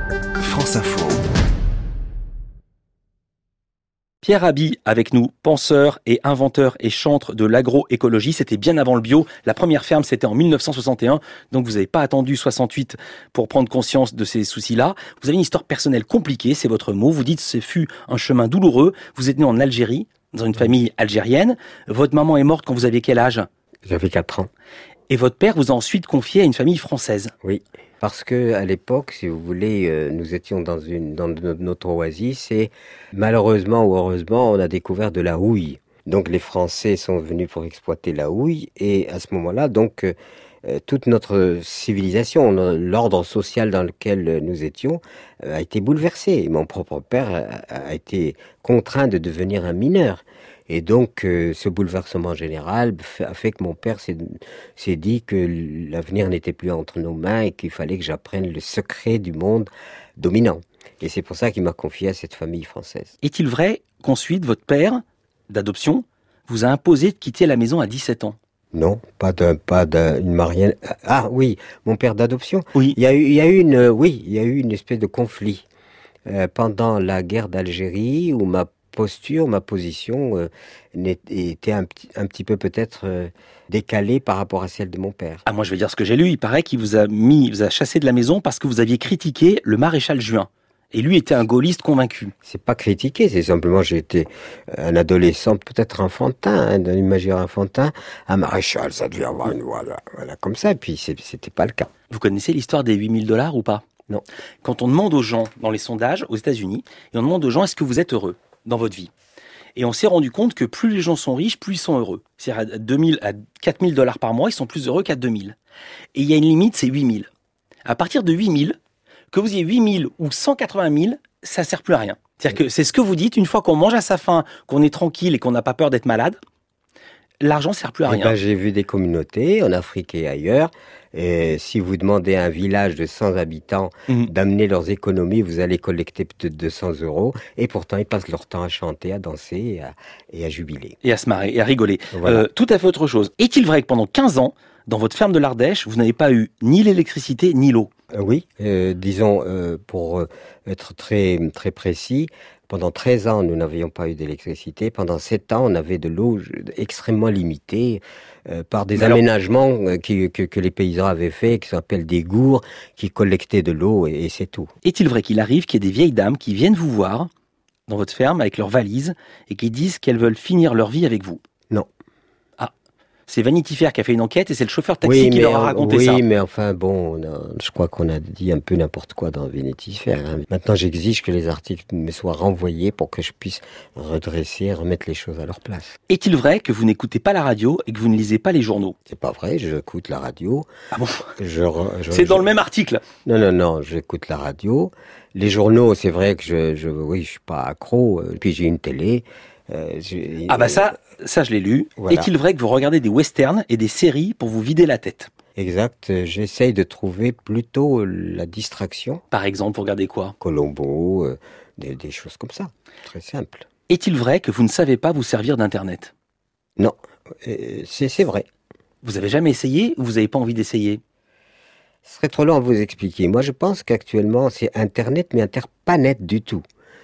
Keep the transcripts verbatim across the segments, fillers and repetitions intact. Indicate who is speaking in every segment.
Speaker 1: France Info.
Speaker 2: Pierre Rabhi avec nous, penseur et inventeur et chantre de l'agroécologie. C'était bien avant le bio. La première ferme, c'était en mille neuf cent soixante et un. Donc vous n'avez pas attendu soixante-huit pour prendre conscience de ces soucis-là. Vous avez une histoire personnelle compliquée, c'est votre mot. Vous dites que ce fut un chemin douloureux. Vous êtes né en Algérie, dans une famille algérienne. Votre maman est morte quand vous aviez quel âge ?
Speaker 3: J'avais quatre ans.
Speaker 2: Et votre père vous a ensuite confié à une famille française.
Speaker 3: Oui, parce que à l'époque, si vous voulez, euh, nous étions dans une dans notre oasis et malheureusement ou heureusement, on a découvert de la houille. Donc les Français sont venus pour exploiter la houille et à ce moment-là, donc euh, toute notre civilisation, l'ordre social dans lequel nous étions, euh, a été bouleversé. Et mon propre père a, a été contraint de devenir un mineur. Et donc, euh, ce bouleversement général a fait que mon père s'est, s'est dit que l'avenir n'était plus entre nos mains et qu'il fallait que j'apprenne le secret du monde dominant. Et c'est pour ça qu'il m'a confié à cette famille française.
Speaker 2: Est-il vrai qu'ensuite, votre père, d'adoption, vous a imposé de quitter la maison à dix-sept ans ?
Speaker 3: Non, pas d'un, pas d'une mariée. Ah oui, mon père d'adoption.
Speaker 2: Oui.
Speaker 3: Il y a eu, il y a eu une, oui, il y a eu une espèce de conflit euh, pendant la guerre d'Algérie où ma posture, ma position euh, était un, un petit peu peut-être euh, décalée par rapport à celle de mon père.
Speaker 2: Ah, moi je vais dire ce que j'ai lu, il paraît qu'il vous a mis, vous a chassé de la maison parce que vous aviez critiqué le maréchal Juin. Et lui était un gaulliste convaincu.
Speaker 3: C'est pas critiqué, c'est simplement j'ai été un adolescent peut-être enfantin, hein, d'un imaginaire enfantin. Un maréchal, ça devait avoir une voilà, voilà comme ça, et puis c'était pas le cas.
Speaker 2: Vous connaissez l'histoire des huit mille dollars ou pas ?
Speaker 3: Non.
Speaker 2: Quand on demande aux gens, dans les sondages aux États-Unis, et on demande aux gens est-ce que vous êtes heureux dans votre vie ? Et on s'est rendu compte que plus les gens sont riches, plus ils sont heureux. C'est-à-dire à deux mille, à quatre mille dollars par mois, ils sont plus heureux qu'à deux mille. Et il y a une limite, c'est huit mille. À partir de huit mille, que vous ayez huit mille ou cent quatre-vingt mille, ça sert plus à rien. C'est-à-dire que c'est ce que vous dites, une fois qu'on mange à sa faim, qu'on est tranquille et qu'on n'a pas peur d'être malade, l'argent sert plus à rien.
Speaker 3: Eh ben, j'ai vu des communautés en Afrique et ailleurs. Et si vous demandez à un village de cent habitants mmh. d'amener leurs économies, vous allez collecter peut-être deux cents euros. Et pourtant, ils passent leur temps à chanter, à danser et à, et à jubiler.
Speaker 2: Et à se marrer, et à rigoler.
Speaker 3: Voilà.
Speaker 2: Euh, tout à fait autre chose. Est-il vrai que pendant quinze ans, dans votre ferme de l'Ardèche, vous n'avez pas eu ni l'électricité ni l'eau ?
Speaker 3: euh, Oui, euh, disons, euh, pour euh, être très, très précis, pendant treize ans, nous n'avions pas eu d'électricité. Pendant sept ans, on avait de l'eau extrêmement limitée euh, par des alors... aménagements euh, qui, que, que les paysans avaient faits, qui s'appellent des gourds, qui collectaient de l'eau et, et c'est tout.
Speaker 2: Est-il vrai qu'il arrive qu'il y ait des vieilles dames qui viennent vous voir dans votre ferme avec leurs valises et qui disent qu'elles veulent finir leur vie avec vous ?
Speaker 3: Non.
Speaker 2: C'est Vanity Fair qui a fait une enquête et c'est le chauffeur taxi
Speaker 3: oui,
Speaker 2: qui leur a raconté
Speaker 3: oui,
Speaker 2: ça.
Speaker 3: Oui, mais enfin bon, on a, je crois qu'on a dit un peu n'importe quoi dans Vanity Fair. Hein. Maintenant, j'exige que les articles me soient renvoyés pour que je puisse redresser, remettre les choses à leur place.
Speaker 2: Est-il vrai que vous n'écoutez pas la radio et que vous ne lisez pas les journaux ?
Speaker 3: C'est pas vrai, j'écoute la radio.
Speaker 2: Ah bon ?
Speaker 3: je, je,
Speaker 2: C'est
Speaker 3: je,
Speaker 2: dans le même article.
Speaker 3: Non, non, non, j'écoute la radio. Les journaux, c'est vrai que je, je, oui, je suis pas accro. Puis j'ai une télé.
Speaker 2: Euh, ah bah ça, ça je l'ai lu. Voilà. Est-il vrai que vous regardez des westerns et des séries pour vous vider la tête ?
Speaker 3: Exact. J'essaye de trouver plutôt la distraction.
Speaker 2: Par exemple, vous regardez quoi ?
Speaker 3: Colombo, euh, des, des choses comme ça. Très simple.
Speaker 2: Est-il vrai que vous ne savez pas vous servir d'Internet ?
Speaker 3: Non, euh, c'est, c'est vrai.
Speaker 2: Vous avez jamais essayé ou vous n'avez pas envie d'essayer ?
Speaker 3: Ce serait trop long à vous expliquer. Moi, je pense qu'actuellement, c'est Internet, mais Inter pas net du tout.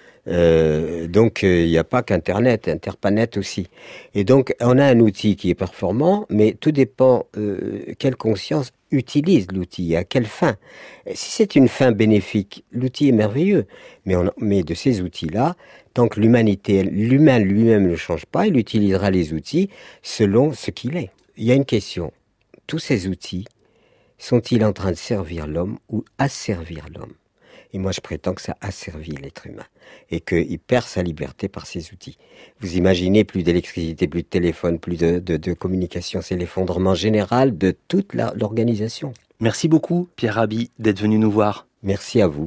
Speaker 3: Euh, donc il euh, n'y a pas qu'Internet, Interpanet aussi. Et donc on a un outil qui est performant, mais tout dépend euh, quelle conscience utilise l'outil, à quelle fin. Si c'est une fin bénéfique, l'outil est merveilleux, mais, on, mais de ces outils-là, tant que l'humanité, l'humain lui-même ne change pas, il utilisera les outils selon ce qu'il est. Il y a une question, tous ces outils sont-ils en train de servir l'homme ou asservir l'homme ? Et moi, je prétends que ça asservit l'être humain et qu'il perd sa liberté par ces outils. Vous imaginez, plus d'électricité, plus de téléphone, plus de, de, de communication, c'est l'effondrement général de toute la, l'organisation.
Speaker 2: Merci beaucoup, Pierre Rabhi, d'être venu nous voir.
Speaker 3: Merci à vous.